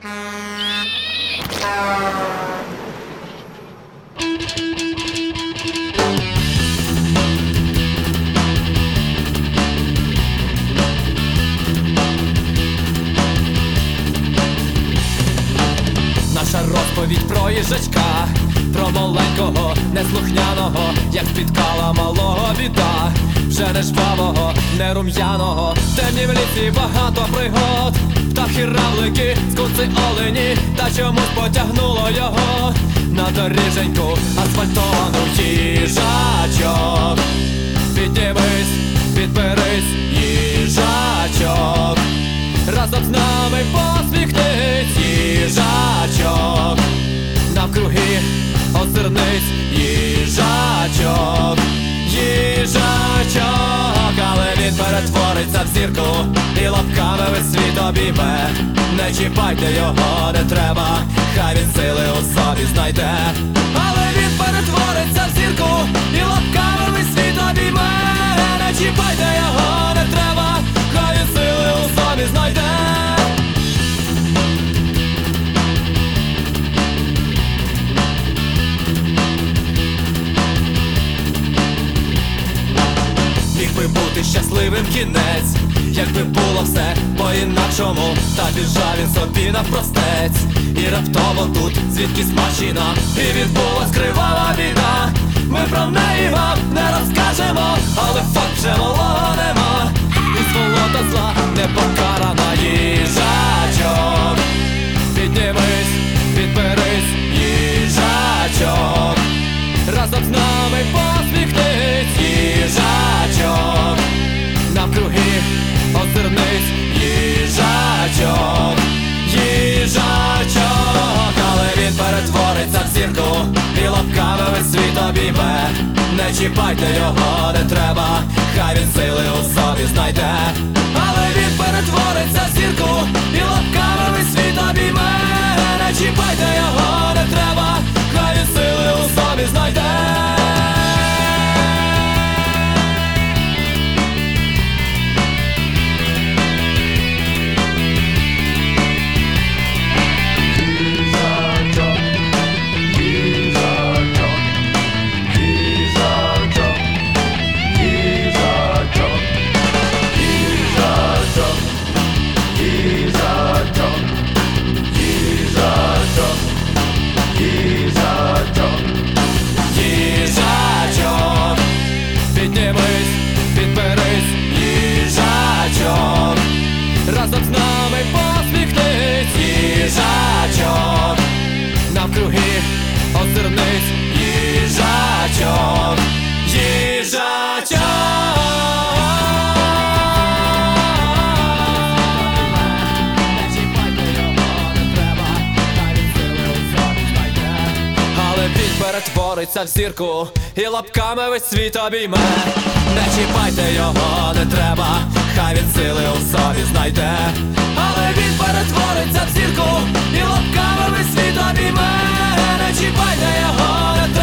Наша розповідь про їжачка, про маленького, неслухняного, як спіткала малого біда. Вже не жвавого, не рум'яного, в темнім лісі багато пригод. Птахи, равлики, скунси, олені, та чомусь потягнуло його на доріженьку асфальтовану. Їжачок, піднімись, підберись, їжачок, разом з нами посміхнись, їжачок, навкруги озирнись, їжачок, їжачок, але він перетвориться в зірку і лапками весь світ обійме. Не чіпайте його, не треба, хай він сили у собі знайде. Але він перетвориться в зірку і лапками весь світ обійме. Не чіпайте його, не треба, хай він сили у собі знайде. Міг би бути щасливим кінець, якби було все по-інакшому. Та біжав він собі навпростець, і раптово тут звідкись машина, і відбулась кривава війна. Ми про неї вам не розкажемо, але факт вже малого нема, і сволота зла не покарана. Їжачок, піднімись, підберись, їжачок, разом з нами посміхнись, їжачок, навкруги озирнись, їжачок, їжачок, але він перетвориться в зірку і лапками весь світ обійме. Не чіпайте його, не треба, хай він сили у собі знайде. Але він перетвориться в зірку і лапками весь світ обійме. Не чіпайте його, не треба, хай він сили у собі знайде. Їжачок, піднімись, підберись, їжачок, разом з нами посміхнись, їжачок, навкруги озирнись, їжачок, їжачок. Перетвориться в зірку і лапками весь світ обійме. Не чіпайте його, не треба, хай він сили у собі знайде. Але він перетвориться в зірку і лапками весь світ обійме. Не чіпайте його, не треба.